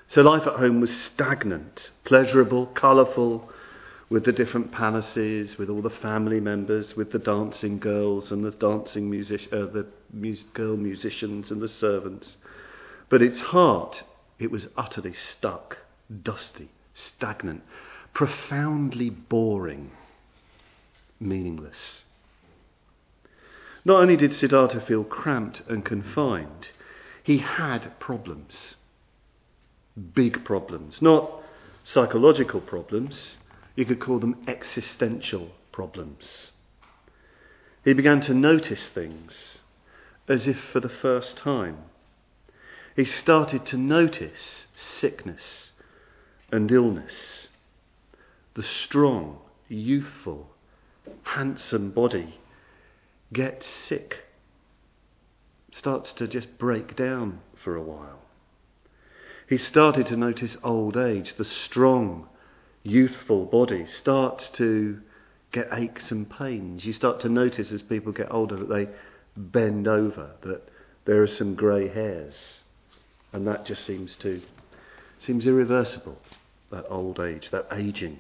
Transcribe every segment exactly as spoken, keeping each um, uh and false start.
So life at home was stagnant, pleasurable, colourful, with the different palaces, with all the family members, with the dancing girls and the dancing music, uh, the mus- girl musicians and the servants. But its heart, it was utterly stuck, dusty, stagnant, profoundly boring, meaningless. Not only did Siddhartha feel cramped and confined, he had problems. Big problems. Not psychological problems. You could call them existential problems. He began to notice things as if for the first time. He started to notice sickness and illness. The strong, youthful, handsome body gets sick, starts to just break down for a while. He started to notice old age. The strong, youthful body starts to get aches and pains. You start to notice as people get older that they bend over, that there are some grey hairs, and that just seems to seems irreversible, that old age, that ageing.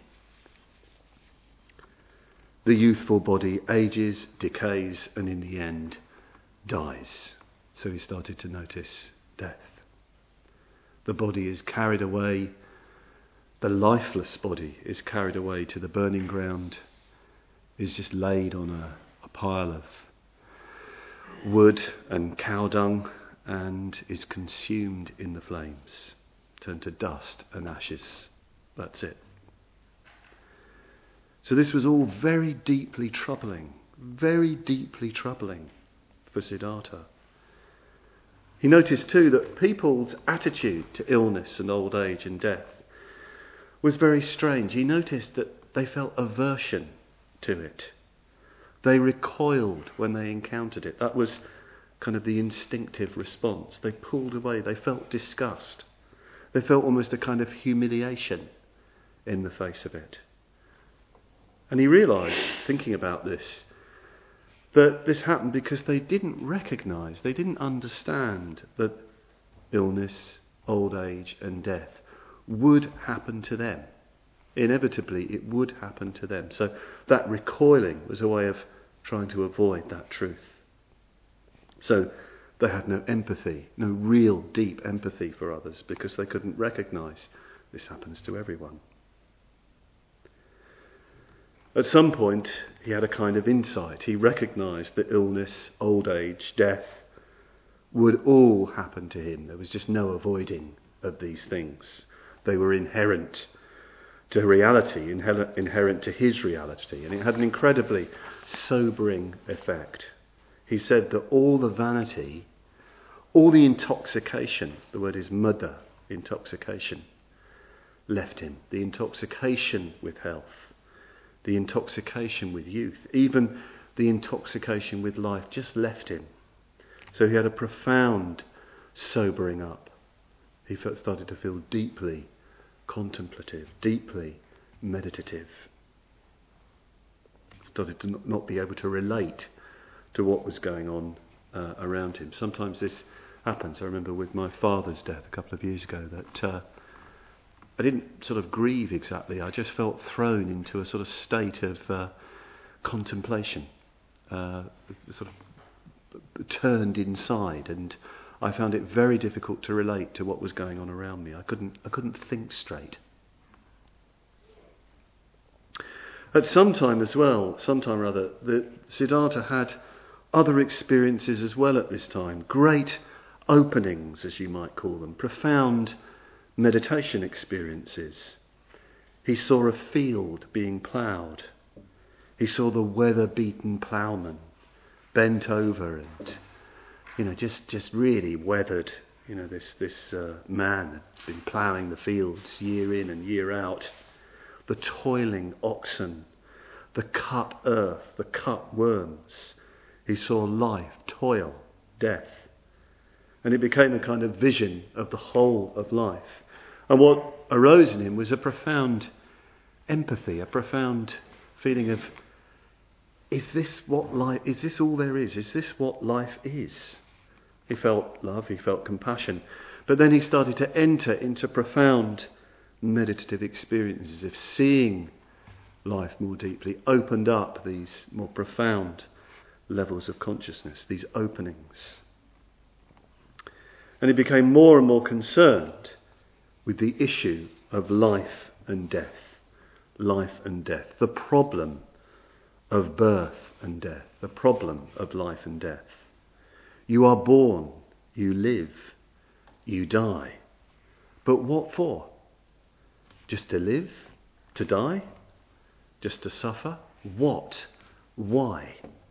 The youthful body ages, decays, and in the end dies. So he started to notice death. The body is carried away, the lifeless body is carried away to the burning ground, is just laid on a, a pile of wood and cow dung, and is consumed in the flames, turned to dust and ashes. That's it. So this was all very deeply troubling, very deeply troubling for Siddhartha. He noticed too that people's attitude to illness and old age and death was very strange. He noticed that they felt aversion to it. They recoiled when they encountered it. That was kind of the instinctive response. They pulled away. They felt disgust. They felt almost a kind of humiliation in the face of it. And he realised, thinking about this, that this happened because they didn't recognise, they didn't understand that illness, old age and death would happen to them. Inevitably, it would happen to them. So that recoiling was a way of trying to avoid that truth. So they had no empathy, no real deep empathy for others, because they couldn't recognise this happens to everyone. At some point, he had a kind of insight. He recognised that illness, old age, death would all happen to him. There was just no avoiding of these things. They were inherent to reality, inherent to his reality. And it had an incredibly sobering effect. He said that all the vanity, all the intoxication, the word is mudda, intoxication, left him. The intoxication with health. The intoxication with youth, even the intoxication with life just left him. So he had a profound sobering up. He felt, started to feel deeply contemplative, deeply meditative. Started to not be able to relate to what was going on uh, around him. Sometimes this happens. I remember with my father's death a couple of years ago that uh, I didn't sort of grieve exactly. I just felt thrown into a sort of state of uh, contemplation, uh, sort of turned inside, and I found it very difficult to relate to what was going on around me. I couldn't, I couldn't think straight. At some time as well, sometime or other, the Siddhartha had other experiences as well at this time. Great openings, as you might call them, profound meditation experiences. He saw a field being ploughed. He saw the weather-beaten ploughman bent over and, you know, just, just really weathered. You know, this, this uh, man had been ploughing the fields year in and year out. The toiling oxen, the cut earth, the cut worms. He saw life, toil, death. And it became a kind of vision of the whole of life. And what arose in him was a profound empathy, a profound feeling of, is this what life, is this all there is? Is this what life is? He felt love, he felt compassion. But then he started to enter into profound meditative experiences of seeing life more deeply, opened up these more profound levels of consciousness, these openings. And he became more and more concerned with the issue of life and death, life and death, the problem of birth and death, the problem of life and death. You are born, you live, you die. But what for? Just to live? To die? Just to suffer? What? Why?